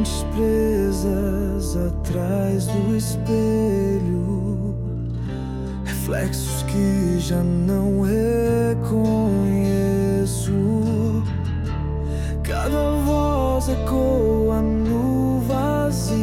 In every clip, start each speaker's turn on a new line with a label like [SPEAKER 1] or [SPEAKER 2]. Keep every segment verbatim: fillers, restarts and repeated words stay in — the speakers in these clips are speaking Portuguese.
[SPEAKER 1] mentes presas atrás do espelho, reflexos que já não reconheço. Cada voz ecoa no vazio.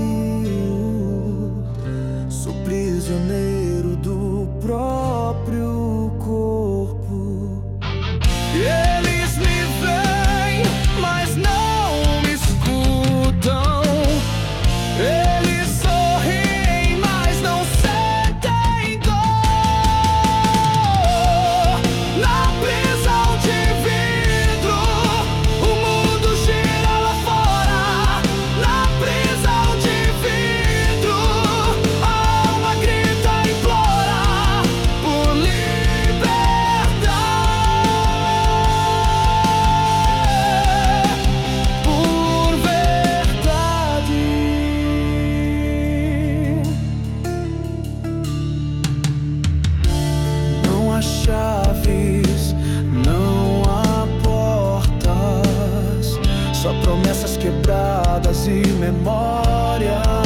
[SPEAKER 1] Sou prisioneiro do próprio corpo. Eles me veem, mas não me escutam. Eles sorriem, mas não sentem dor. Na prisão de vidro, o mundo gira lá fora. Na prisão de vidro, a alma grita e implora por liberdade, por verdade. Não há chaves, não há portas, só promessas quebradas e memórias.